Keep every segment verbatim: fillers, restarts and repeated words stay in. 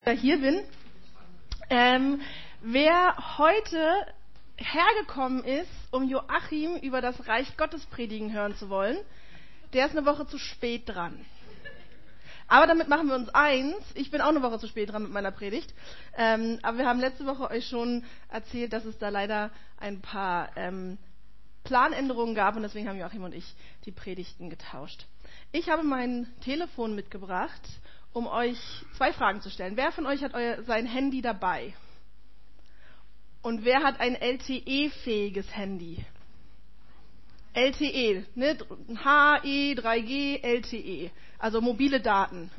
Hier bin. Ähm, wer heute hergekommen ist, um Joachim über das Reich Gottes predigen hören zu wollen, der ist eine Woche zu spät dran. Aber damit machen wir uns eins. Ich bin auch eine Woche zu spät dran mit meiner Predigt. Ähm, aber wir haben letzte Woche euch schon erzählt, dass es da leider ein paar ähm, Planänderungen gab und deswegen haben Joachim und ich die Predigten getauscht. Ich habe mein Telefon mitgebracht, um euch zwei Fragen zu stellen. Wer von euch hat euer, sein Handy dabei? Und wer hat ein L T E-fähiges Handy? L T E, ne? H E, drei G, L T E, also mobile Daten.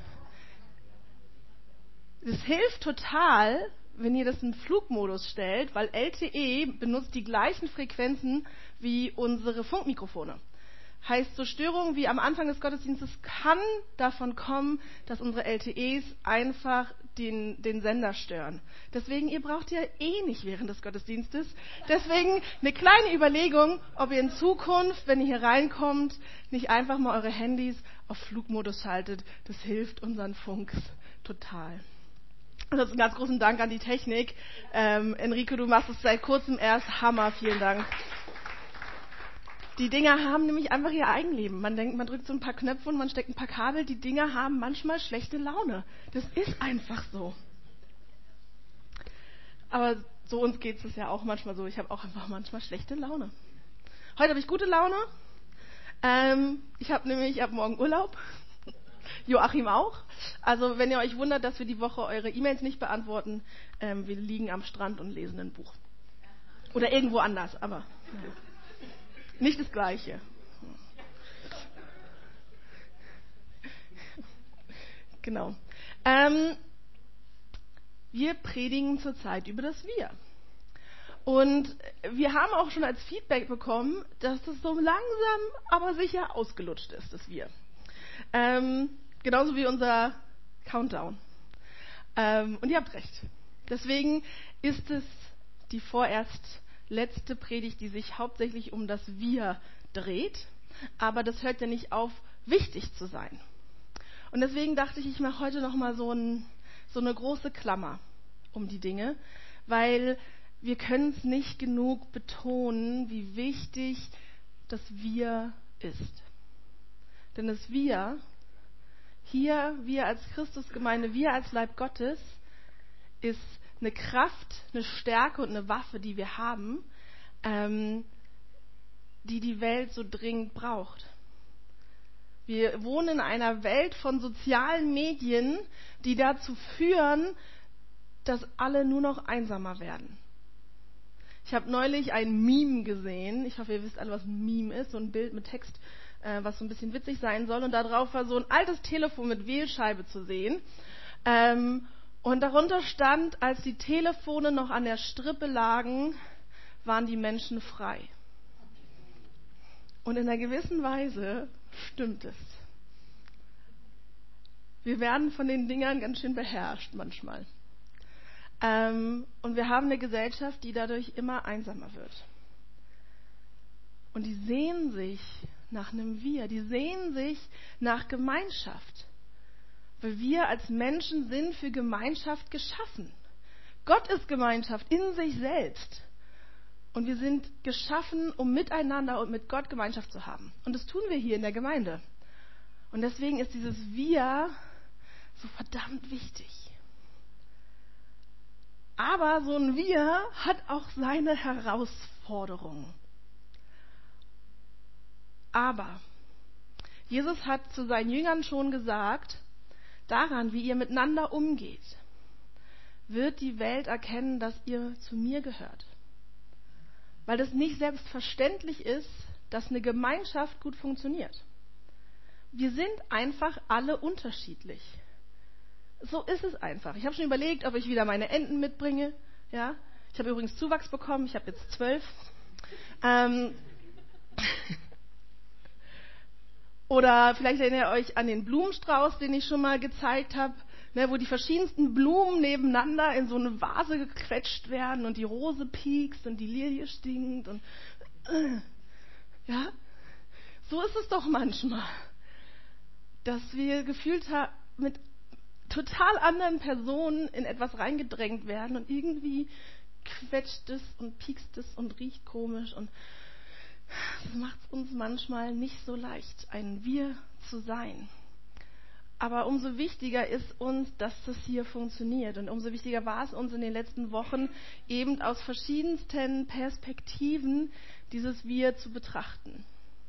Es hilft total, wenn ihr das in Flugmodus stellt, weil L T E benutzt die gleichen Frequenzen wie unsere Funkmikrofone. Heißt, so Störungen wie am Anfang des Gottesdienstes kann davon kommen, dass unsere L T Es einfach den, den Sender stören. Deswegen, ihr braucht ja eh nicht während des Gottesdienstes. Deswegen eine kleine Überlegung, ob ihr in Zukunft, wenn ihr hier reinkommt, nicht einfach mal eure Handys auf Flugmodus schaltet. Das hilft unseren Funks total. Ansonsten ganz großen Dank an die Technik. Ähm, Enrico, du machst es seit kurzem erst. Hammer, vielen Dank. Die Dinger haben nämlich einfach ihr Eigenleben. Man denkt, man drückt so ein paar Knöpfe und man steckt ein paar Kabel. Die Dinger haben manchmal schlechte Laune. Das ist einfach so. Aber so uns geht es ja auch manchmal so. Ich habe auch einfach manchmal schlechte Laune. Heute habe ich gute Laune. Ähm, ich habe nämlich ab morgen Urlaub. Joachim auch. Also wenn ihr euch wundert, dass wir die Woche eure E-Mails nicht beantworten, ähm, wir liegen am Strand und lesen ein Buch. Oder irgendwo anders, aber ja. Nicht das Gleiche. Genau. Ähm, wir predigen zurzeit über das Wir. Und wir haben auch schon als Feedback bekommen, dass das so langsam, aber sicher ausgelutscht ist, das Wir. Ähm, genauso wie unser Countdown. Ähm, und ihr habt recht. Deswegen ist es die vorerst letzte Predigt, die sich hauptsächlich um das Wir dreht. Aber das hört ja nicht auf, wichtig zu sein. Und deswegen dachte ich, ich mache heute nochmal so, ein, so eine große Klammer um die Dinge, weil wir können es nicht genug betonen, wie wichtig das Wir ist. Denn das Wir, hier, wir als Christusgemeinde, wir als Leib Gottes, ist eine Kraft, eine Stärke und eine Waffe, die wir haben, ähm, die die Welt so dringend braucht. Wir wohnen in einer Welt von sozialen Medien, die dazu führen, dass alle nur noch einsamer werden. Ich habe neulich ein Meme gesehen. Ich hoffe, ihr wisst alle, was ein Meme ist. So ein Bild mit Text, äh, was so ein bisschen witzig sein soll. Und da drauf war so ein altes Telefon mit Wählscheibe zu sehen. Ähm, und darunter stand, als die Telefone noch an der Strippe lagen, waren die Menschen frei. Und in einer gewissen Weise stimmt es. Wir werden von den Dingern ganz schön beherrscht manchmal. Ähm, und wir haben eine Gesellschaft, die dadurch immer einsamer wird. Und die sehnen sich nach einem Wir, die sehnen sich nach Gemeinschaft. Weil wir als Menschen sind für Gemeinschaft geschaffen. Gott ist Gemeinschaft in sich selbst. Und wir sind geschaffen, um miteinander und mit Gott Gemeinschaft zu haben. Und das tun wir hier in der Gemeinde. Und deswegen ist dieses Wir so verdammt wichtig. Aber so ein Wir hat auch seine Herausforderungen. Aber Jesus hat zu seinen Jüngern schon gesagt, daran, wie ihr miteinander umgeht, wird die Welt erkennen, dass ihr zu mir gehört. Weil es nicht selbstverständlich ist, dass eine Gemeinschaft gut funktioniert. Wir sind einfach alle unterschiedlich. So ist es einfach. Ich habe schon überlegt, ob ich wieder meine Enten mitbringe. Ja? Ich habe übrigens Zuwachs bekommen, ich habe jetzt zwölf. Ähm Oder vielleicht erinnert ihr euch an den Blumenstrauß, den ich schon mal gezeigt habe, ne, wo die verschiedensten Blumen nebeneinander in so eine Vase gequetscht werden und die Rose piekst und die Lilie stinkt. Und, äh, ja, so ist es doch manchmal, dass wir gefühlt haben, mit total anderen Personen in etwas reingedrängt werden und irgendwie quetscht es und piekst es und riecht komisch und das macht es uns manchmal nicht so leicht, ein Wir zu sein. Aber umso wichtiger ist uns, dass das hier funktioniert. Und umso wichtiger war es uns in den letzten Wochen, eben aus verschiedensten Perspektiven dieses Wir zu betrachten.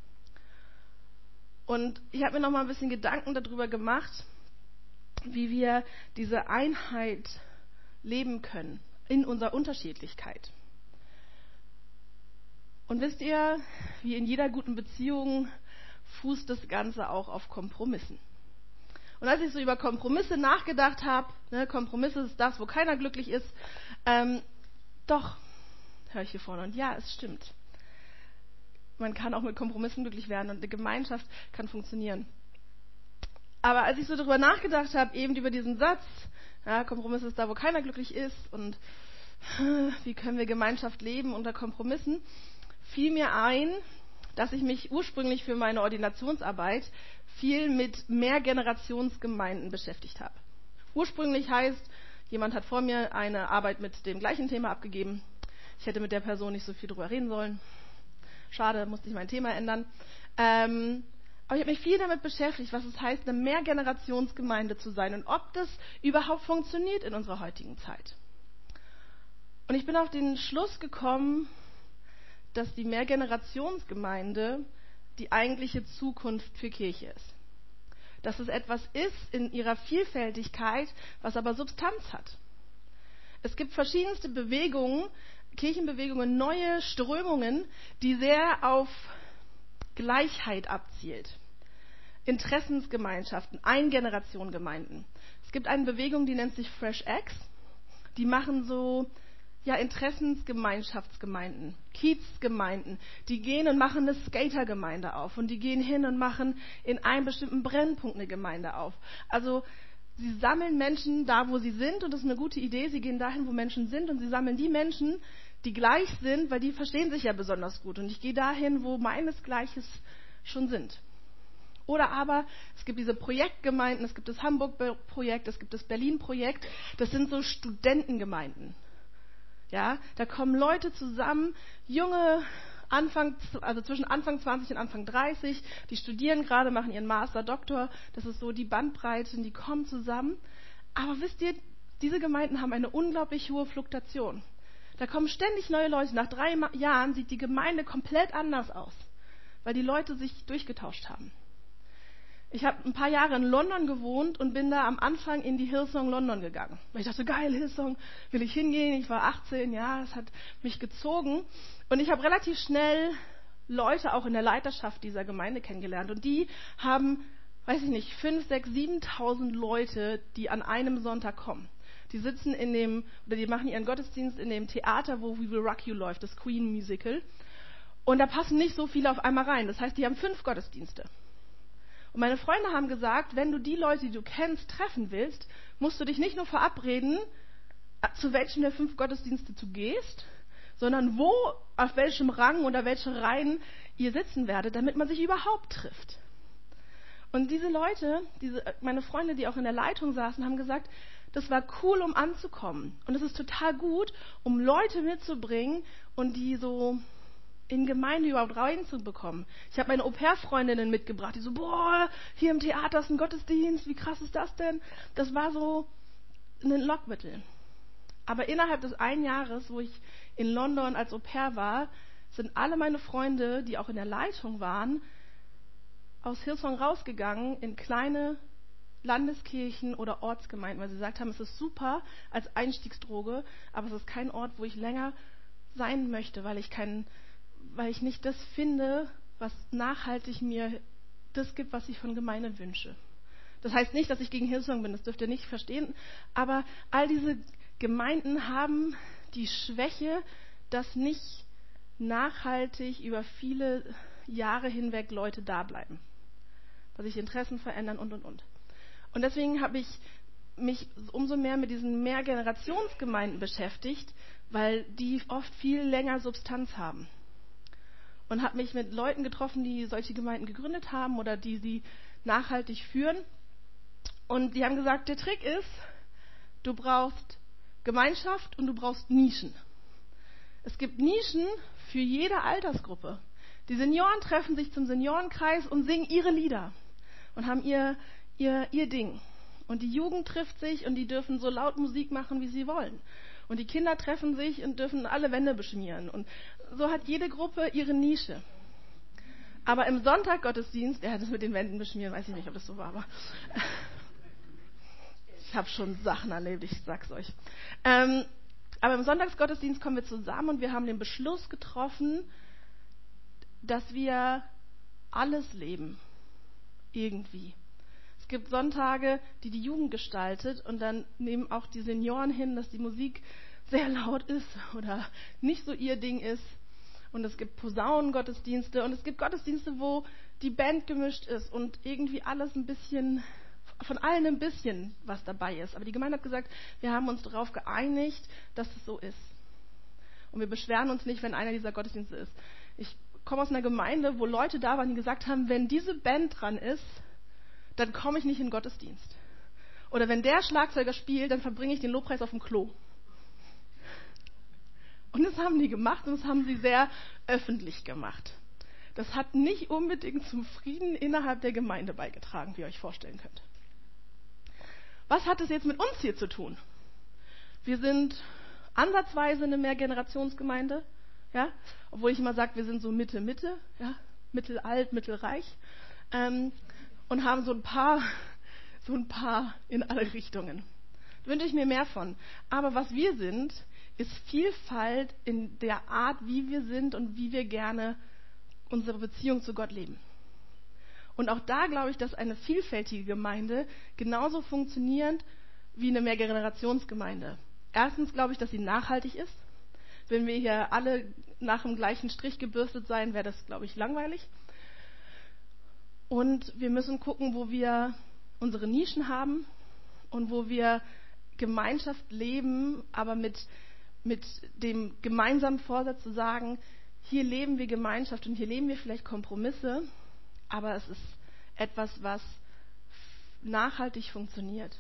Und ich habe mir noch mal ein bisschen Gedanken darüber gemacht, wie wir diese Einheit leben können in unserer Unterschiedlichkeit. Und wisst ihr, wie in jeder guten Beziehung fußt das Ganze auch auf Kompromissen. Und als ich so über Kompromisse nachgedacht habe, ne, Kompromisse ist das, wo keiner glücklich ist, ähm, doch, höre ich hier vorne, und ja, es stimmt. Man kann auch mit Kompromissen glücklich werden und eine Gemeinschaft kann funktionieren. Aber als ich so darüber nachgedacht habe, eben über diesen Satz, ja, Kompromiss ist da, wo keiner glücklich ist und wie können wir Gemeinschaft leben unter Kompromissen, fiel mir ein, dass ich mich ursprünglich für meine Ordinationsarbeit viel mit Mehrgenerationsgemeinden beschäftigt habe. Ursprünglich heißt, jemand hat vor mir eine Arbeit mit dem gleichen Thema abgegeben. Ich hätte mit der Person nicht so viel drüber reden sollen. Schade, musste ich mein Thema ändern. Ähm, aber ich habe mich viel damit beschäftigt, was es heißt, eine Mehrgenerationsgemeinde zu sein und ob das überhaupt funktioniert in unserer heutigen Zeit. Und ich bin auf den Schluss gekommen, dass die Mehrgenerationsgemeinde die eigentliche Zukunft für Kirche ist. Dass es etwas ist in ihrer Vielfältigkeit, was aber Substanz hat. Es gibt verschiedenste Bewegungen, Kirchenbewegungen, neue Strömungen, die sehr auf Gleichheit abzielt. Interessensgemeinschaften, Eingenerationengemeinden. Es gibt eine Bewegung, die nennt sich Fresh X. Die machen so ja, Interessensgemeinschaftsgemeinden, Kiezgemeinden, die gehen und machen eine Skatergemeinde auf und die gehen hin und machen in einem bestimmten Brennpunkt eine Gemeinde auf. Also sie sammeln Menschen da, wo sie sind und das ist eine gute Idee. Sie gehen dahin, wo Menschen sind und sie sammeln die Menschen, die gleich sind, weil die verstehen sich ja besonders gut. Und ich gehe dahin, wo meinesgleiches schon sind. Oder aber es gibt diese Projektgemeinden, es gibt das Hamburg-Projekt, es gibt das Berlin-Projekt. Das sind so Studentengemeinden. Ja, da kommen Leute zusammen, junge, Anfang, also zwischen Anfang zwanzig und Anfang dreißig, die studieren gerade, machen ihren Master, Doktor, das ist so die Bandbreite, die kommen zusammen. Aber wisst ihr, diese Gemeinden haben eine unglaublich hohe Fluktuation. Da kommen ständig neue Leute. Nach drei Jahren sieht die Gemeinde komplett anders aus, weil die Leute sich durchgetauscht haben. Ich habe ein paar Jahre in London gewohnt und bin da am Anfang in die Hillsong London gegangen. Weil ich dachte, geil, Hillsong, will ich hingehen? Ich war achtzehn, ja, es hat mich gezogen. Und ich habe relativ schnell Leute auch in der Leiterschaft dieser Gemeinde kennengelernt. Und die haben, weiß ich nicht, fünf, sechs, siebentausend Leute, die an einem Sonntag kommen. Die sitzen in dem, oder die machen ihren Gottesdienst in dem Theater, wo We Will Rock You läuft, das Queen Musical. Und da passen nicht so viele auf einmal rein. Das heißt, die haben fünf Gottesdienste. Und meine Freunde haben gesagt, wenn du die Leute, die du kennst, treffen willst, musst du dich nicht nur verabreden, zu welchem der fünf Gottesdienste du gehst, sondern wo, auf welchem Rang oder welche Reihen ihr sitzen werdet, damit man sich überhaupt trifft. Und diese Leute, diese, meine Freunde, die auch in der Leitung saßen, haben gesagt, das war cool, um anzukommen. Und es ist total gut, um Leute mitzubringen und die so in Gemeinde überhaupt reinzubekommen. Ich habe meine Au-pair-Freundinnen mitgebracht, die so, boah, hier im Theater ist ein Gottesdienst, wie krass ist das denn? Das war so ein Lockmittel. Aber innerhalb des einen Jahres, wo ich in London als Au-pair war, sind alle meine Freunde, die auch in der Leitung waren, aus Hillsong rausgegangen in kleine Landeskirchen oder Ortsgemeinden, weil sie gesagt haben, es ist super als Einstiegsdroge, aber es ist kein Ort, wo ich länger sein möchte, weil ich keinen weil ich nicht das finde, was nachhaltig mir das gibt, was ich von Gemeinde wünsche. Das heißt nicht, dass ich gegen Hillsong bin, das dürft ihr nicht verstehen, aber all diese Gemeinden haben die Schwäche, dass nicht nachhaltig über viele Jahre hinweg Leute da bleiben, weil sich Interessen verändern und, und, und. Und deswegen habe ich mich umso mehr mit diesen Mehrgenerationsgemeinden beschäftigt, weil die oft viel länger Substanz haben. Und habe mich mit Leuten getroffen, die solche Gemeinden gegründet haben oder die sie nachhaltig führen. Und die haben gesagt, der Trick ist, du brauchst Gemeinschaft und du brauchst Nischen. Es gibt Nischen für jede Altersgruppe. Die Senioren treffen sich zum Seniorenkreis und singen ihre Lieder und haben ihr, ihr, ihr Ding. Und die Jugend trifft sich und die dürfen so laut Musik machen, wie sie wollen. Und die Kinder treffen sich und dürfen alle Wände beschmieren. Und so hat jede Gruppe ihre Nische. Aber im Sonntaggottesdienst, ja, das mit den Wänden beschmieren, weiß ich nicht, ob das so war, aber ich habe schon Sachen erlebt, ich sag's euch. Ähm, aber im Sonntagsgottesdienst kommen wir zusammen und wir haben den Beschluss getroffen, dass wir alles leben. Irgendwie. Es gibt Sonntage, die die Jugend gestaltet und dann nehmen auch die Senioren hin, dass die Musik sehr laut ist oder nicht so ihr Ding ist. Und es gibt Posaunengottesdienste und es gibt Gottesdienste, wo die Band gemischt ist und irgendwie alles ein bisschen, von allen ein bisschen was dabei ist. Aber die Gemeinde hat gesagt, wir haben uns darauf geeinigt, dass es so ist. Und wir beschweren uns nicht, wenn einer dieser Gottesdienste ist. Ich komme aus einer Gemeinde, wo Leute da waren, die gesagt haben, wenn diese Band dran ist, dann komme ich nicht in den Gottesdienst. Oder wenn der Schlagzeuger spielt, dann verbringe ich den Lobpreis auf dem Klo. Und das haben die gemacht und das haben sie sehr öffentlich gemacht. Das hat nicht unbedingt zum Frieden innerhalb der Gemeinde beigetragen, wie ihr euch vorstellen könnt. Was hat es jetzt mit uns hier zu tun? Wir sind ansatzweise eine Mehrgenerationsgemeinde, ja, obwohl ich immer sage, wir sind so Mitte, Mitte, ja, mittelalt, mittelreich, ähm, und haben so ein paar, so ein paar in alle Richtungen. Da wünsche ich mir mehr von. Aber was wir sind, ist Vielfalt in der Art, wie wir sind und wie wir gerne unsere Beziehung zu Gott leben. Und auch da glaube ich, dass eine vielfältige Gemeinde genauso funktioniert wie eine Mehrgenerationsgemeinde. Erstens glaube ich, dass sie nachhaltig ist. Wenn wir hier alle nach dem gleichen Strich gebürstet sein, wäre das, glaube ich, langweilig. Und wir müssen gucken, wo wir unsere Nischen haben und wo wir Gemeinschaft leben, aber mit, mit dem gemeinsamen Vorsatz zu sagen, hier leben wir Gemeinschaft und hier leben wir vielleicht Kompromisse, aber es ist etwas, was nachhaltig funktioniert.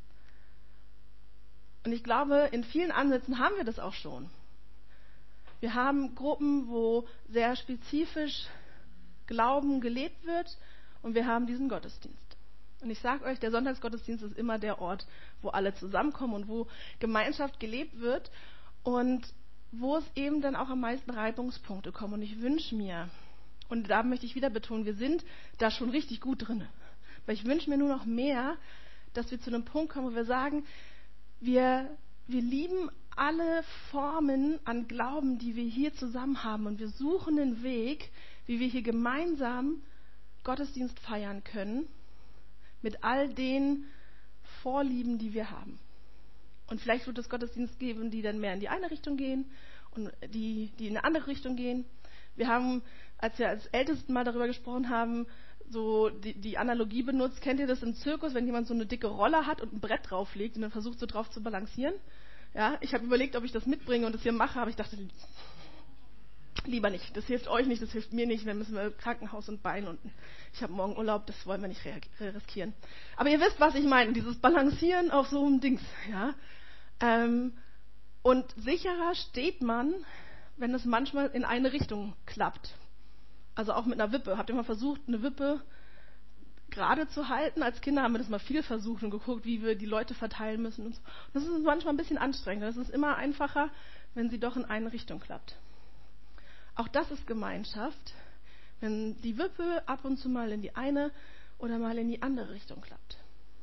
Und ich glaube, in vielen Ansätzen haben wir das auch schon. Wir haben Gruppen, wo sehr spezifisch Glauben gelebt wird und wir haben diesen Gottesdienst. Und ich sage euch, der Sonntagsgottesdienst ist immer der Ort, wo alle zusammenkommen und wo Gemeinschaft gelebt wird und wo es eben dann auch am meisten Reibungspunkte kommen. Und ich wünsche mir, und da möchte ich wieder betonen, wir sind da schon richtig gut drin. Weil ich wünsche mir nur noch mehr, dass wir zu einem Punkt kommen, wo wir sagen, wir, wir lieben alle Formen an Glauben, die wir hier zusammen haben. Und wir suchen einen Weg, wie wir hier gemeinsam Gottesdienst feiern können, mit all den Vorlieben, die wir haben. Und vielleicht wird es Gottesdienst geben, die dann mehr in die eine Richtung gehen und die, die in eine andere Richtung gehen. Wir haben, als wir als Ältesten mal darüber gesprochen haben, so die, die Analogie benutzt. Kennt ihr das im Zirkus, wenn jemand so eine dicke Rolle hat und ein Brett drauflegt und dann versucht, so drauf zu balancieren? Ja, ich habe überlegt, ob ich das mitbringe und das hier mache, aber ich dachte, lieber nicht. Das hilft euch nicht, das hilft mir nicht. Dann müssen wir Krankenhaus und Bein und ich habe morgen Urlaub, das wollen wir nicht riskieren. Aber ihr wisst, was ich meine, dieses Balancieren auf so einem Dings. Ja? Ähm, und sicherer steht man, wenn es manchmal in eine Richtung klappt. Also auch mit einer Wippe. Habt ihr mal versucht, eine Wippe gerade zu halten? Als Kinder haben wir das mal viel versucht und geguckt, wie wir die Leute verteilen müssen. Und so. Das ist manchmal ein bisschen anstrengend. Das ist immer einfacher, wenn sie doch in eine Richtung klappt. Auch das ist Gemeinschaft, wenn die Wippe ab und zu mal in die eine oder mal in die andere Richtung klappt.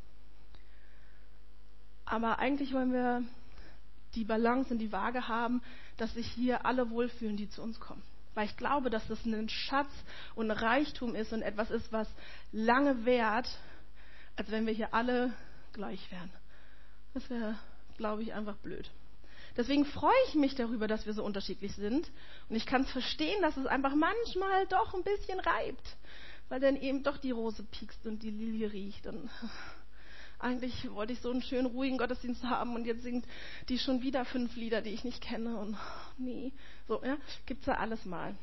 Aber eigentlich wollen wir die Balance und die Waage haben, dass sich hier alle wohlfühlen, die zu uns kommen. Weil ich glaube, dass das ein Schatz und ein Reichtum ist und etwas ist, was lange währt, als wenn wir hier alle gleich wären. Das wäre, glaube ich, einfach blöd. Deswegen freue ich mich darüber, dass wir so unterschiedlich sind. Und ich kann es verstehen, dass es einfach manchmal doch ein bisschen reibt. Weil dann eben doch die Rose piekst und die Lilie riecht. Und eigentlich wollte ich so einen schönen, ruhigen Gottesdienst haben und jetzt singt die schon wieder fünf Lieder, die ich nicht kenne. Und nee, so, ja, gibt's ja alles mal.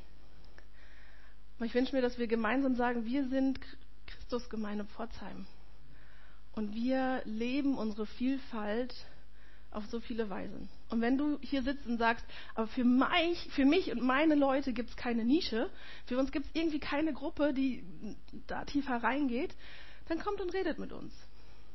Aber ich wünsche mir, dass wir gemeinsam sagen, wir sind Christusgemeinde Pforzheim. Und wir leben unsere Vielfalt auf so viele Weisen. Und wenn du hier sitzt und sagst, aber für mich, für mich und meine Leute gibt es keine Nische, für uns gibt es irgendwie keine Gruppe, die da tiefer reingeht, dann kommt und redet mit uns.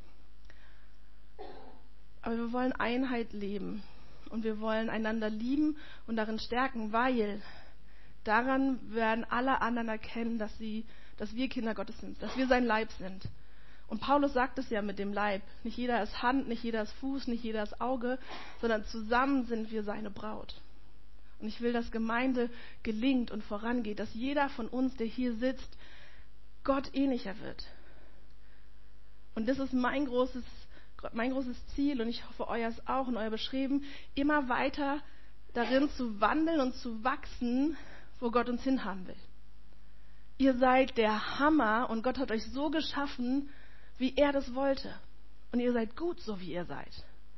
Aber wir wollen Einheit leben und wir wollen einander lieben und darin stärken, weil daran werden alle anderen erkennen, dass sie, dass wir Kinder Gottes sind, dass wir sein Leib sind. Und Paulus sagt es ja mit dem Leib. Nicht jeder ist Hand, nicht jeder ist Fuß, nicht jeder ist Auge, sondern zusammen sind wir seine Braut. Und ich will, dass Gemeinde gelingt und vorangeht, dass jeder von uns, der hier sitzt, Gott ähnlicher wird. Und das ist mein großes, mein großes Ziel und ich hoffe, euer ist auch und euer beschrieben, immer weiter darin zu wandeln und zu wachsen, wo Gott uns hinhaben will. Ihr seid der Hammer und Gott hat euch so geschaffen, wie er das wollte. Und ihr seid gut, so wie ihr seid.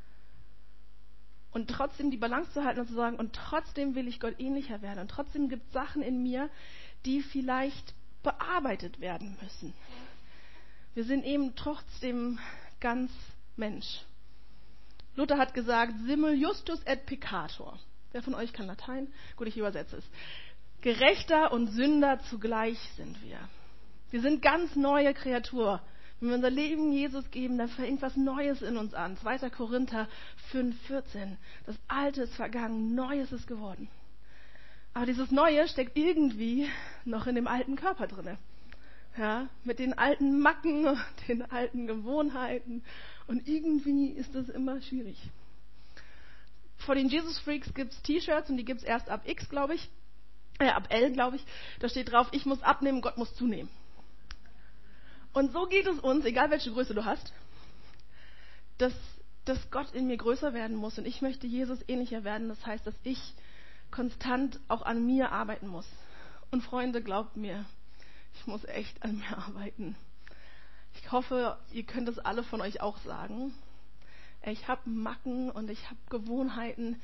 Und trotzdem die Balance zu halten und zu sagen, und trotzdem will ich Gott ähnlicher werden. Und trotzdem gibt es Sachen in mir, die vielleicht bearbeitet werden müssen. Wir sind eben trotzdem ganz Mensch. Luther hat gesagt, simul justus et peccator. Wer von euch kann Latein? Gut, ich übersetze es. Gerechter und Sünder zugleich sind wir. Wir sind ganz neue Kreatur. Wenn wir unser Leben Jesus geben, dann fängt was Neues in uns an. zweiter Korinther fünf vierzehn. Das Alte ist vergangen, Neues ist geworden. Aber dieses Neue steckt irgendwie noch in dem alten Körper drin. Ja, mit den alten Macken, den alten Gewohnheiten. Und irgendwie ist das immer schwierig. Vor den Jesus Freaks gibt es T-Shirts und die gibt es erst ab X, glaube ich. Äh, ab L, glaube ich. Da steht drauf, ich muss abnehmen, Gott muss zunehmen. Und so geht es uns, egal welche Größe du hast, dass, dass Gott in mir größer werden muss und ich möchte Jesus ähnlicher werden. Das heißt, dass ich konstant auch an mir arbeiten muss. Und Freunde, glaubt mir, ich muss echt an mir arbeiten. Ich hoffe, ihr könnt es alle von euch auch sagen. Ich habe Macken und ich habe Gewohnheiten.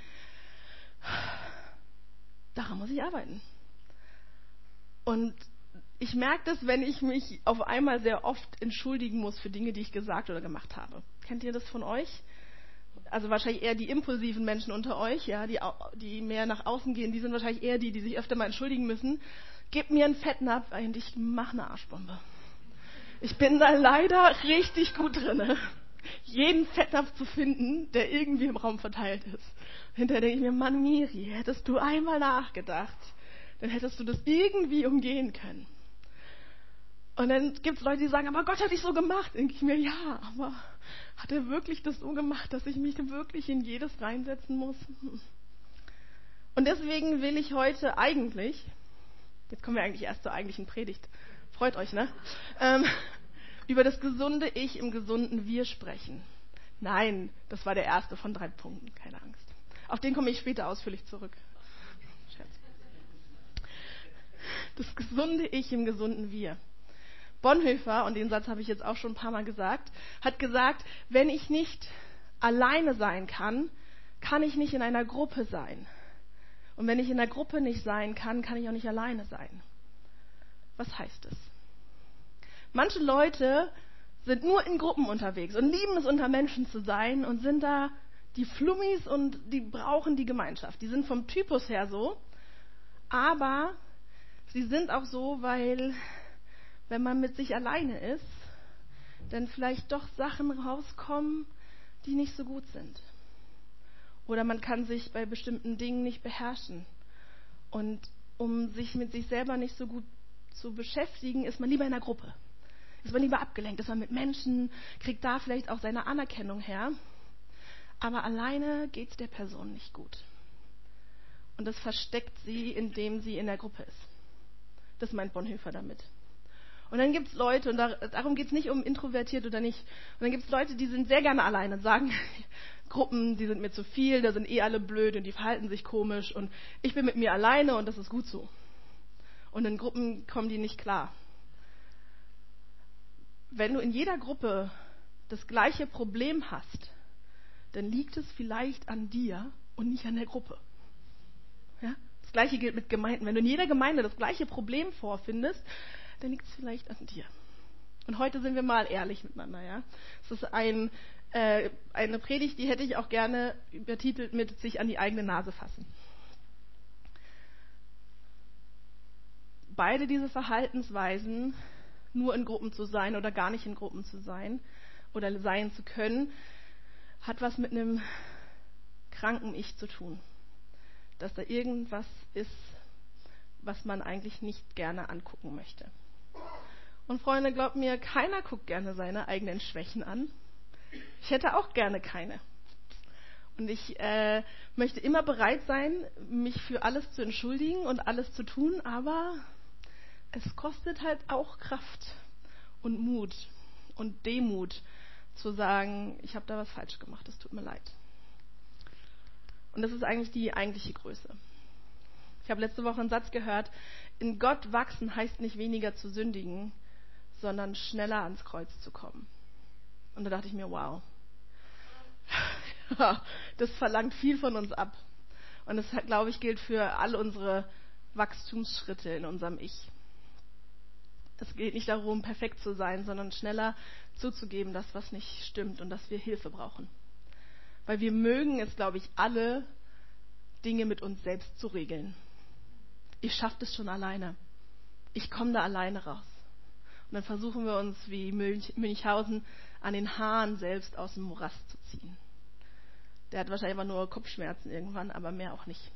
Daran muss ich arbeiten. Und ich merke das, wenn ich mich auf einmal sehr oft entschuldigen muss für Dinge, die ich gesagt oder gemacht habe. Kennt ihr das von euch? Also wahrscheinlich eher die impulsiven Menschen unter euch, ja, die, die mehr nach außen gehen, die sind wahrscheinlich eher die, die sich öfter mal entschuldigen müssen. Gebt mir einen Fettnapf und ich mache eine Arschbombe. Ich bin da leider richtig gut drin, jeden Fettnapf zu finden, der irgendwie im Raum verteilt ist. Hinterher denke ich mir, Mann Miri, hättest du einmal nachgedacht, dann hättest du das irgendwie umgehen können. Und dann gibt es Leute, die sagen, aber Gott hat dich so gemacht. Denke ich mir, ja, aber hat er wirklich das so gemacht, dass ich mich wirklich in jedes reinsetzen muss? Und deswegen will ich heute eigentlich, jetzt kommen wir eigentlich erst zur eigentlichen Predigt, freut euch, ne? Ähm, über das gesunde Ich im gesunden Wir sprechen. Nein, das war der erste von drei Punkten, keine Angst. Auf den komme ich später ausführlich zurück. Scherz. Das gesunde Ich im gesunden Wir. Bonhoeffer, und den Satz habe ich jetzt auch schon ein paar Mal gesagt, hat gesagt, wenn ich nicht alleine sein kann, kann ich nicht in einer Gruppe sein. Und wenn ich in der Gruppe nicht sein kann, kann ich auch nicht alleine sein. Was heißt es? Manche Leute sind nur in Gruppen unterwegs und lieben es, unter Menschen zu sein und sind da die Flummis und die brauchen die Gemeinschaft. Die sind vom Typus her so, aber sie sind auch so, weil wenn man mit sich alleine ist, dann vielleicht doch Sachen rauskommen, die nicht so gut sind. Oder man kann sich bei bestimmten Dingen nicht beherrschen. Und um sich mit sich selber nicht so gut zu beschäftigen, ist man lieber in einer Gruppe. Ist man lieber abgelenkt, ist man mit Menschen, kriegt da vielleicht auch seine Anerkennung her. Aber alleine geht es der Person nicht gut. Und das versteckt sie, indem sie in der Gruppe ist. Das meint Bonhoeffer damit. Und dann gibt es Leute, und darum geht es nicht um introvertiert oder nicht. Und dann gibt es Leute, die sind sehr gerne alleine und sagen, Gruppen, die sind mir zu viel, da sind eh alle blöd und die verhalten sich komisch und ich bin mit mir alleine und das ist gut so. Und in Gruppen kommen die nicht klar. Wenn du in jeder Gruppe das gleiche Problem hast, dann liegt es vielleicht an dir und nicht an der Gruppe. Ja? Das Gleiche gilt mit Gemeinden. Wenn du in jeder Gemeinde das gleiche Problem vorfindest, dann liegt es vielleicht an dir. Und heute sind wir mal ehrlich miteinander. Ja? Es ist ein, äh, eine Predigt, die hätte ich auch gerne übertitelt mit sich an die eigene Nase fassen. Beide diese Verhaltensweisen, nur in Gruppen zu sein oder gar nicht in Gruppen zu sein oder sein zu können, hat was mit einem kranken Ich zu tun. Dass da irgendwas ist, was man eigentlich nicht gerne angucken möchte. Und Freunde, glaubt mir, keiner guckt gerne seine eigenen Schwächen an. Ich hätte auch gerne keine. Und ich äh, möchte immer bereit sein, mich für alles zu entschuldigen und alles zu tun, aber es kostet halt auch Kraft und Mut und Demut zu sagen, ich habe da was falsch gemacht, es tut mir leid. Und das ist eigentlich die eigentliche Größe. Ich habe letzte Woche einen Satz gehört, in Gott wachsen heißt nicht weniger zu sündigen, sondern schneller ans Kreuz zu kommen. Und da dachte ich mir, wow, das verlangt viel von uns ab. Und das, glaube ich, gilt für all unsere Wachstumsschritte in unserem Ich. Es geht nicht darum, perfekt zu sein, sondern schneller zuzugeben, dass was nicht stimmt und dass wir Hilfe brauchen. Weil wir mögen es, glaube ich, alle, Dinge mit uns selbst zu regeln. Ich schaffe das schon alleine. Ich komme da alleine raus. Und dann versuchen wir uns wie Münchhausen an den Haaren selbst aus dem Morast zu ziehen. Der hat wahrscheinlich immer nur Kopfschmerzen irgendwann, aber mehr auch nicht.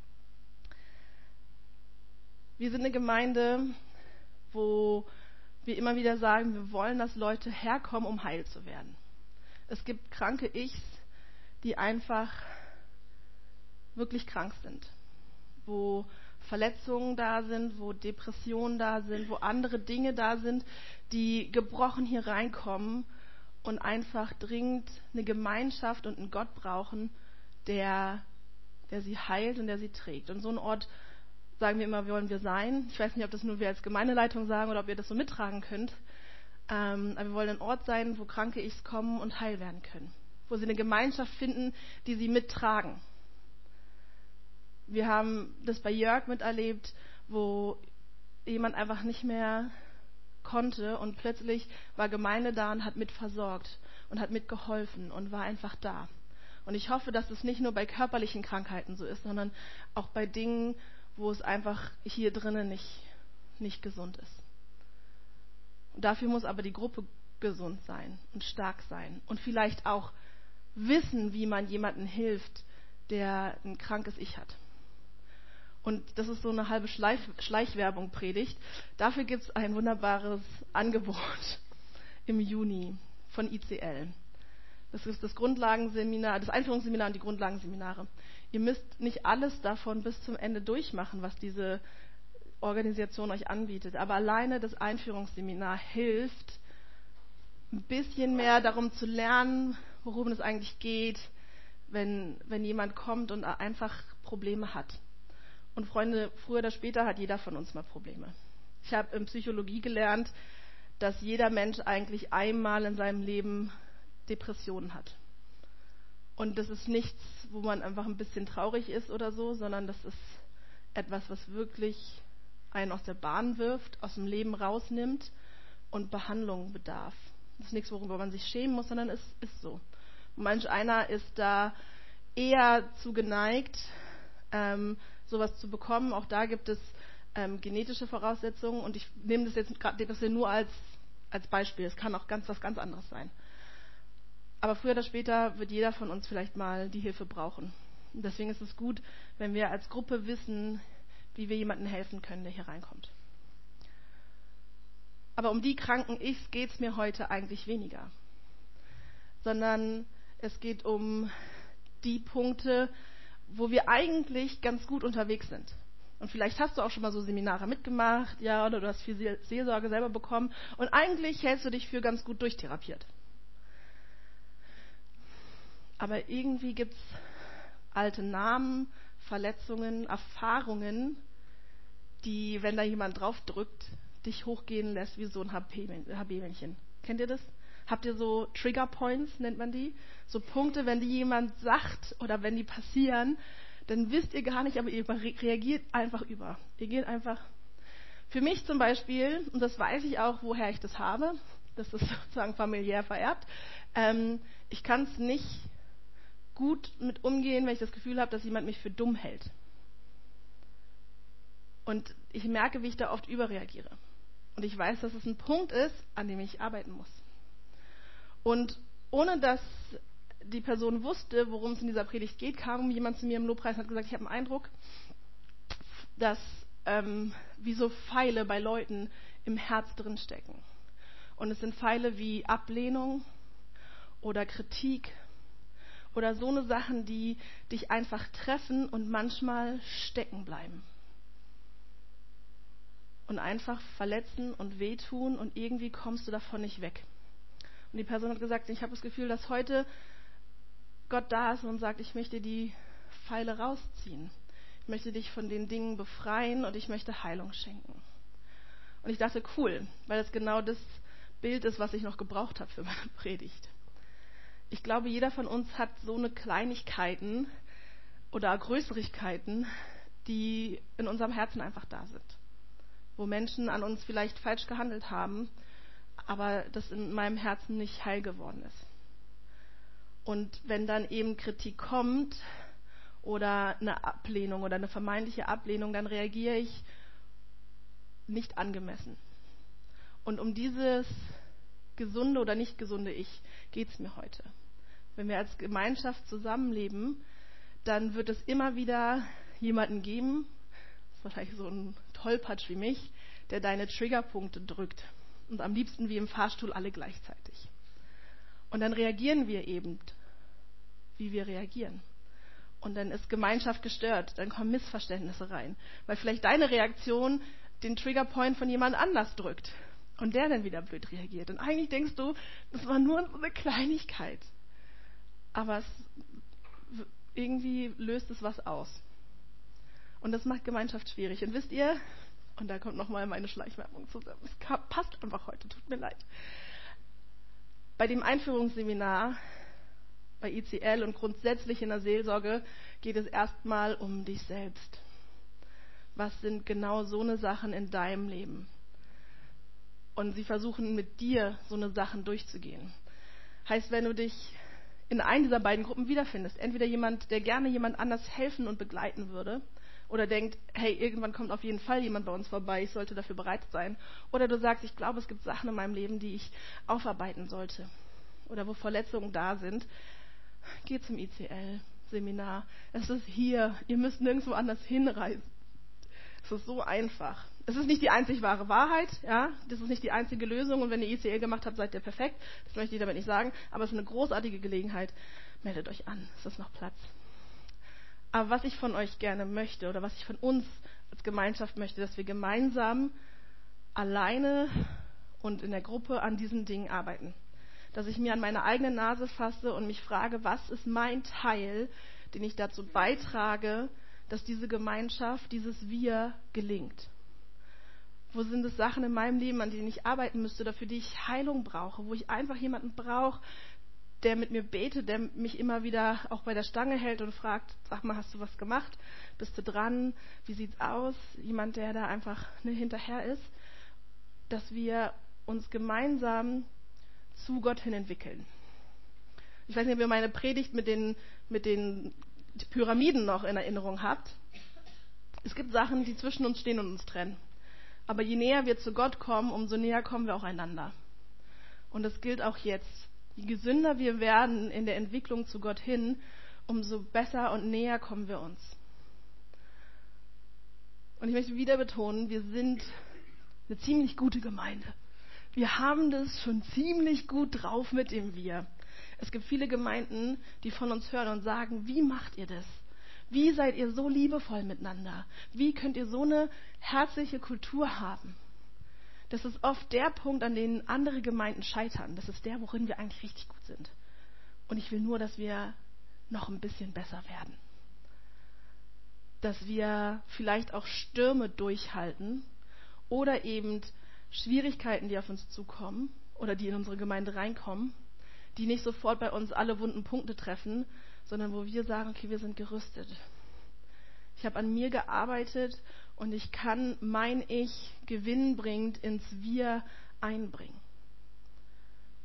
Wir sind eine Gemeinde, wo wir immer wieder sagen, wir wollen, dass Leute herkommen, um heil zu werden. Es gibt kranke Ichs, die einfach wirklich krank sind, wo Verletzungen da sind, wo Depressionen da sind, wo andere Dinge da sind, die gebrochen hier reinkommen und einfach dringend eine Gemeinschaft und einen Gott brauchen, der, der sie heilt und der sie trägt. Und so ein Ort, sagen wir immer, wollen wir sein. Ich weiß nicht, ob das nur wir als Gemeindeleitung sagen oder ob ihr das so mittragen könnt. Ähm, aber wir wollen ein Ort sein, wo kranke Ichs kommen und heil werden können. Wo sie eine Gemeinschaft finden, die sie mittragen. Wir haben das bei Jörg miterlebt, wo jemand einfach nicht mehr konnte und plötzlich war Gemeinde da und hat mitversorgt und hat mitgeholfen und war einfach da. Und ich hoffe, dass es nicht nur bei körperlichen Krankheiten so ist, sondern auch bei Dingen, wo es einfach hier drinnen nicht, nicht gesund ist. Und dafür muss aber die Gruppe gesund sein und stark sein und vielleicht auch wissen, wie man jemandem hilft, der ein krankes Ich hat. Und das ist so eine halbe Schleif- Schleichwerbung-Predigt. Dafür gibt es ein wunderbares Angebot im Juni von I C L. Das ist das Grundlagenseminar, das Einführungsseminar und die Grundlagenseminare. Ihr müsst nicht alles davon bis zum Ende durchmachen, was diese Organisation euch anbietet. Aber alleine das Einführungsseminar hilft, ein bisschen mehr darum zu lernen, worum es eigentlich geht, wenn, wenn jemand kommt und einfach Probleme hat. Und Freunde, früher oder später hat jeder von uns mal Probleme. Ich habe in Psychologie gelernt, dass jeder Mensch eigentlich einmal in seinem Leben Depressionen hat. Und das ist nichts, wo man einfach ein bisschen traurig ist oder so, sondern das ist etwas, was wirklich einen aus der Bahn wirft, aus dem Leben rausnimmt und Behandlung bedarf. Das ist nichts, worüber man sich schämen muss, sondern es ist so. Und manch einer ist da eher zu geneigt, ähm, sowas zu bekommen. Auch da gibt es ähm, genetische Voraussetzungen und ich nehme das jetzt gerade Depression nur als, als Beispiel. Es kann auch ganz was ganz anderes sein. Aber früher oder später wird jeder von uns vielleicht mal die Hilfe brauchen. Und deswegen ist es gut, wenn wir als Gruppe wissen, wie wir jemandem helfen können, der hier reinkommt. Aber um die kranken Ichs geht es mir heute eigentlich weniger. Sondern es geht um die Punkte, wo wir eigentlich ganz gut unterwegs sind. Und vielleicht hast du auch schon mal so Seminare mitgemacht, ja, oder du hast viel Seelsorge selber bekommen und eigentlich hältst du dich für ganz gut durchtherapiert. Aber irgendwie gibt es alte Namen, Verletzungen, Erfahrungen, die, wenn da jemand drauf drückt, dich hochgehen lässt wie so ein H B-Männchen. Kennt ihr das? Habt ihr so Trigger Points, nennt man die? So Punkte, wenn die jemand sagt oder wenn die passieren, dann wisst ihr gar nicht, aber ihr reagiert einfach über. Ihr geht einfach. Für mich zum Beispiel, und das weiß ich auch, woher ich das habe, Das ist sozusagen familiär vererbt. Ähm, ich kann es nicht gut mit umgehen, wenn ich das Gefühl habe, dass jemand mich für dumm hält. Und ich merke, wie ich da oft überreagiere. Und ich weiß, dass es ein Punkt ist, an dem ich arbeiten muss. Und ohne dass die Person wusste, worum es in dieser Predigt geht, kam jemand zu mir im Lobpreis und hat gesagt, ich habe einen Eindruck, dass ähm, wie so Pfeile bei Leuten im Herz drin stecken. Und es sind Pfeile wie Ablehnung oder Kritik oder so eine Sachen, die dich einfach treffen und manchmal stecken bleiben. Und einfach verletzen und wehtun und irgendwie kommst du davon nicht weg. Und die Person hat gesagt, ich habe das Gefühl, dass heute Gott da ist und sagt, ich möchte die Pfeile rausziehen. Ich möchte dich von den Dingen befreien und ich möchte Heilung schenken. Und ich dachte, cool, weil das genau das Bild ist, was ich noch gebraucht habe für meine Predigt. Ich glaube, jeder von uns hat so eine Kleinigkeiten oder Größerigkeiten, die in unserem Herzen einfach da sind. Wo Menschen an uns vielleicht falsch gehandelt haben, aber das in meinem Herzen nicht heil geworden ist. Und wenn dann eben Kritik kommt oder eine Ablehnung oder eine vermeintliche Ablehnung, dann reagiere ich nicht angemessen. Und um dieses gesunde oder nicht gesunde Ich geht es mir heute. Wenn wir als Gemeinschaft zusammenleben, dann wird es immer wieder jemanden geben, das ist wahrscheinlich so ein Tollpatsch wie mich, der deine Triggerpunkte drückt. Und am liebsten wie im Fahrstuhl alle gleichzeitig. Und dann reagieren wir eben, wie wir reagieren. Und dann ist Gemeinschaft gestört, dann kommen Missverständnisse rein. Weil vielleicht deine Reaktion den Triggerpoint von jemand anders drückt. Und der dann wieder blöd reagiert. Und eigentlich denkst du, das war nur so eine Kleinigkeit. Aber es, irgendwie löst es was aus. Und das macht Gemeinschaft schwierig. Und wisst ihr, und da kommt nochmal meine Schleichwerbung zusammen. Es passt einfach heute, tut mir leid. Bei dem Einführungsseminar bei I C L und grundsätzlich in der Seelsorge geht es erstmal um dich selbst. Was sind genau so eine Sachen in deinem Leben? Und sie versuchen mit dir so eine Sachen durchzugehen. Heißt, wenn du dich in einer dieser beiden Gruppen wiederfindest, entweder jemand, der gerne jemand anders helfen und begleiten würde, oder denkt, hey, irgendwann kommt auf jeden Fall jemand bei uns vorbei, ich sollte dafür bereit sein. Oder du sagst, ich glaube, es gibt Sachen in meinem Leben, die ich aufarbeiten sollte. Oder wo Verletzungen da sind. Geh zum I C L-Seminar. Es ist hier. Ihr müsst nirgendwo anders hinreisen. Es ist so einfach. Es ist nicht die einzig wahre Wahrheit. Ja? Das ist nicht die einzige Lösung. Und wenn ihr I C L gemacht habt, seid ihr perfekt. Das möchte ich damit nicht sagen. Aber es ist eine großartige Gelegenheit. Meldet euch an. Es ist noch Platz. Aber was ich von euch gerne möchte oder was ich von uns als Gemeinschaft möchte, dass wir gemeinsam alleine und in der Gruppe an diesen Dingen arbeiten. Dass ich mir an meine eigene Nase fasse und mich frage, was ist mein Teil, den ich dazu beitrage, dass diese Gemeinschaft, dieses Wir gelingt. Wo sind es Sachen in meinem Leben, an denen ich arbeiten müsste, dafür die ich Heilung brauche, wo ich einfach jemanden brauche, der mit mir betet, der mich immer wieder auch bei der Stange hält und fragt, sag mal, hast du was gemacht? Bist du dran? Wie sieht's aus? Jemand, der da einfach ne, hinterher ist. Dass wir uns gemeinsam zu Gott hin entwickeln. Ich weiß nicht, ob ihr meine Predigt mit den, mit den Pyramiden noch in Erinnerung habt. Es gibt Sachen, die zwischen uns stehen und uns trennen. Aber je näher wir zu Gott kommen, umso näher kommen wir auch einander. Und das gilt auch jetzt. Je gesünder wir werden in der Entwicklung zu Gott hin, umso besser und näher kommen wir uns. Und ich möchte wieder betonen, wir sind eine ziemlich gute Gemeinde. Wir haben das schon ziemlich gut drauf mit dem Wir. Es gibt viele Gemeinden, die von uns hören und sagen, wie macht ihr das? Wie seid ihr so liebevoll miteinander? Wie könnt ihr so eine herzliche Kultur haben? Das ist oft der Punkt, an dem andere Gemeinden scheitern. Das ist der, worin wir eigentlich richtig gut sind. Und ich will nur, dass wir noch ein bisschen besser werden. Dass wir vielleicht auch Stürme durchhalten oder eben Schwierigkeiten, die auf uns zukommen oder die in unsere Gemeinde reinkommen, die nicht sofort bei uns alle wunden Punkte treffen, sondern wo wir sagen, okay, wir sind gerüstet. Ich habe an mir gearbeitet und ich kann mein Ich gewinnbringend ins Wir einbringen.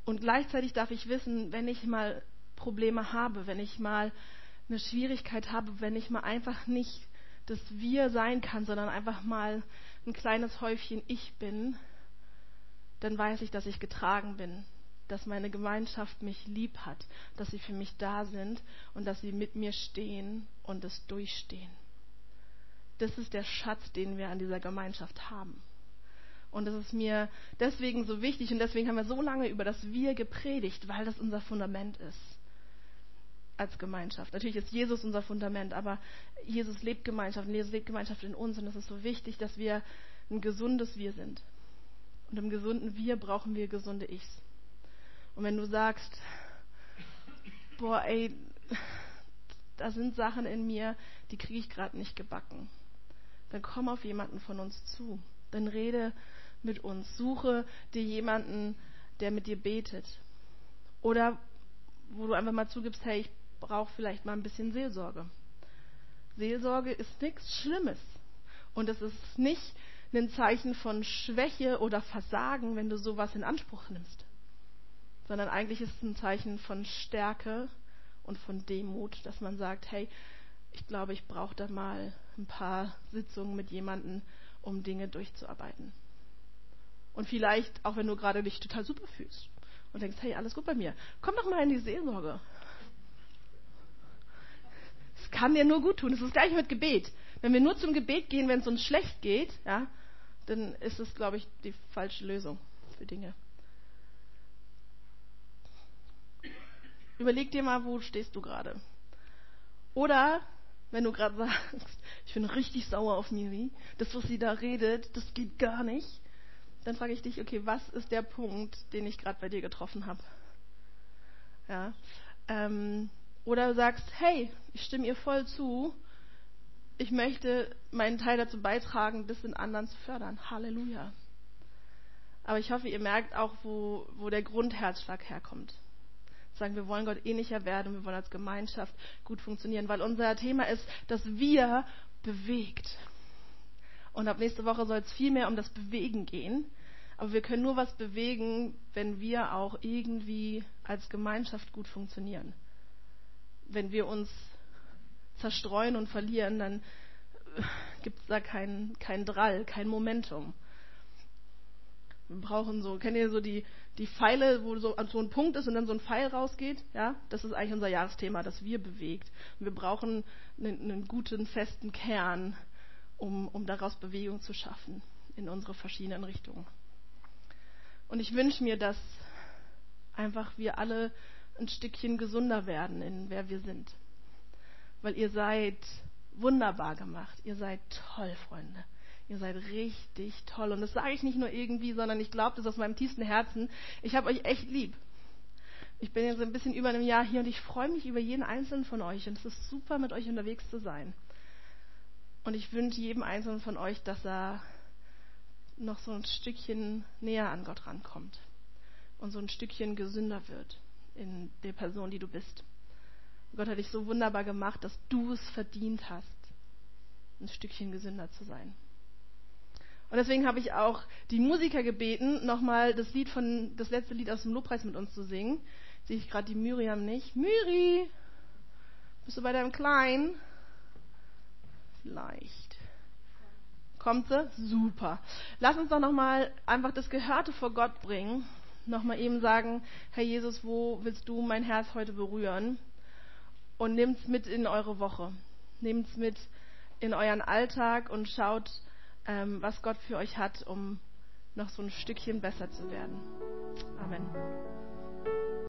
Und gleichzeitig darf ich wissen, wenn ich mal Probleme habe, wenn ich mal eine Schwierigkeit habe, wenn ich mal einfach nicht das Wir sein kann, sondern einfach mal ein kleines Häufchen Ich bin, dann weiß ich, dass ich getragen bin, dass meine Gemeinschaft mich lieb hat, dass sie für mich da sind und dass sie mit mir stehen und es durchstehen. Das ist der Schatz, den wir an dieser Gemeinschaft haben. Und das ist mir deswegen so wichtig und deswegen haben wir so lange über das Wir gepredigt, weil das unser Fundament ist als Gemeinschaft. Natürlich ist Jesus unser Fundament, aber Jesus lebt Gemeinschaft und Jesus lebt Gemeinschaft in uns und es ist so wichtig, dass wir ein gesundes Wir sind. Und im gesunden Wir brauchen wir gesunde Ichs. Und wenn du sagst, boah, ey, da sind Sachen in mir, die kriege ich gerade nicht gebacken, dann komm auf jemanden von uns zu. Dann rede mit uns. Suche dir jemanden, der mit dir betet. Oder wo du einfach mal zugibst, hey, ich brauche vielleicht mal ein bisschen Seelsorge. Seelsorge ist nichts Schlimmes. Und es ist nicht ein Zeichen von Schwäche oder Versagen, wenn du sowas in Anspruch nimmst. Sondern eigentlich ist es ein Zeichen von Stärke und von Demut, dass man sagt, hey, ich glaube, ich brauche da mal ein paar Sitzungen mit jemandem, um Dinge durchzuarbeiten. Und vielleicht, auch wenn du gerade dich total super fühlst und denkst, hey, alles gut bei mir, komm doch mal in die Seelsorge. Es kann dir nur gut tun. Es ist gleich mit Gebet. Wenn wir nur zum Gebet gehen, wenn es uns schlecht geht, ja, dann ist es, glaube ich, die falsche Lösung für Dinge. Überleg dir mal, wo stehst du gerade? Oder, wenn du gerade sagst, ich bin richtig sauer auf Miri, das, was sie da redet, das geht gar nicht, dann frage ich dich, okay, was ist der Punkt, den ich gerade bei dir getroffen habe? Ja, ähm, oder du sagst, hey, ich stimme ihr voll zu, ich möchte meinen Teil dazu beitragen, das in anderen zu fördern. Halleluja. Aber ich hoffe, ihr merkt auch, wo, wo der Grundherzschlag herkommt. Sagen, wir wollen Gott ähnlicher werden und wir wollen als Gemeinschaft gut funktionieren, weil unser Thema ist, dass wir bewegt. Und ab nächste Woche soll es viel mehr um das Bewegen gehen. Aber wir können nur was bewegen, wenn wir auch irgendwie als Gemeinschaft gut funktionieren. Wenn wir uns zerstreuen und verlieren, dann gibt es da keinen kein Drall, kein Momentum. Wir brauchen so, kennt ihr so die, die Pfeile, wo so, so ein Punkt ist und dann so ein Pfeil rausgeht? Ja, das ist eigentlich unser Jahresthema, das wir bewegt. Und wir brauchen einen, einen guten, festen Kern, um, um daraus Bewegung zu schaffen in unsere verschiedenen Richtungen. Und ich wünsche mir, dass einfach wir alle ein Stückchen gesunder werden in wer wir sind. Weil ihr seid wunderbar gemacht. Ihr seid toll, Freunde. Ihr seid richtig toll. Und das sage ich nicht nur irgendwie, sondern ich glaube das aus meinem tiefsten Herzen. Ich habe euch echt lieb. Ich bin jetzt ein bisschen über einem Jahr hier und ich freue mich über jeden einzelnen von euch. Und es ist super, mit euch unterwegs zu sein. Und ich wünsche jedem einzelnen von euch, dass er noch so ein Stückchen näher an Gott rankommt. Und so ein Stückchen gesünder wird in der Person, die du bist. Gott hat dich so wunderbar gemacht, dass du es verdient hast, ein Stückchen gesünder zu sein. Und deswegen habe ich auch die Musiker gebeten, nochmal das Lied von, das letzte Lied aus dem Lobpreis mit uns zu singen. Sehe ich gerade die Miriam nicht. Miri, bist du bei deinem Kleinen? Vielleicht. Kommt sie? Super. Lass uns doch nochmal einfach das Gehörte vor Gott bringen. Nochmal eben sagen, Herr Jesus, wo willst du mein Herz heute berühren? Und nehmt's mit in eure Woche. Nehmt's mit in euren Alltag und schaut, ähm, was Gott für euch hat, um noch so ein Stückchen besser zu werden. Amen.